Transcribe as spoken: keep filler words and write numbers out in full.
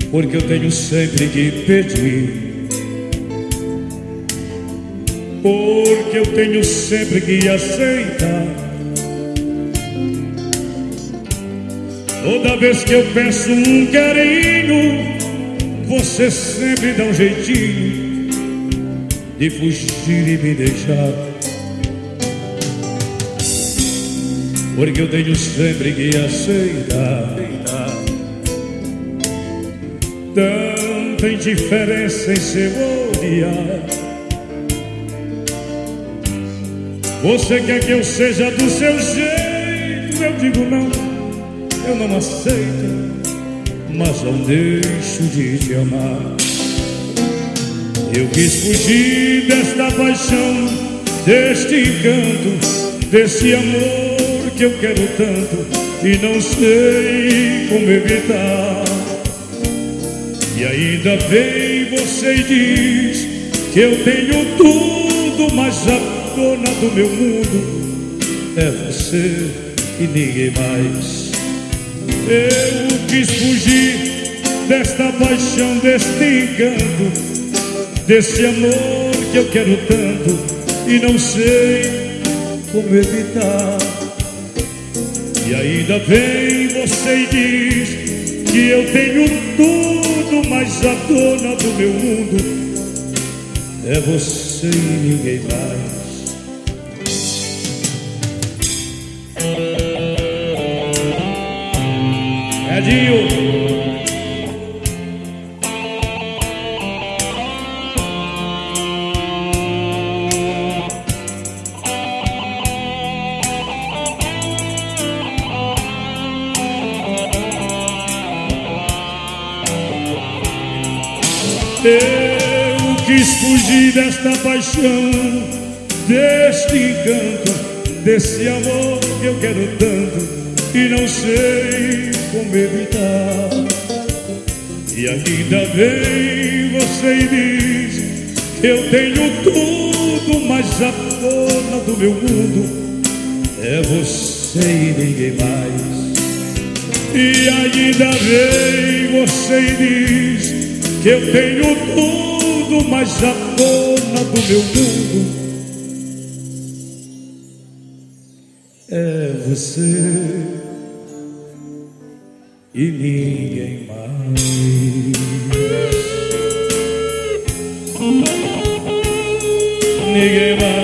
porque eu tenho sempre que pedir, porque eu tenho sempre que aceitar. Toda vez que eu peço um carinho, você sempre dá um jeitinho de fugir e me deixar, porque eu tenho sempre que aceitar. Tanta indiferença em seu olhar. Você quer que eu seja do seu jeito, eu digo não, eu não aceito, mas não deixo de te amar. Eu quis fugir desta paixão, deste encanto, desse amor que eu quero tanto e não sei como evitar. E ainda vem você e diz que eu tenho tudo, mas a dona do meu mundo é você e ninguém mais. Eu quis fugir desta paixão, deste encanto, desse amor que eu quero tanto e não sei como evitar. E ainda vem você e diz que eu tenho tudo, mas a dona do meu mundo é você e ninguém mais. Edinho, eu quis fugir desta paixão, deste encanto, desse amor que eu quero tanto e não sei como evitar. E ainda vem você e diz que eu tenho tudo, mas a dona do meu mundo é você e ninguém mais. E ainda vem você e diz que eu tenho tudo, mas a dona do meu mundo é você e ninguém mais. Ninguém mais.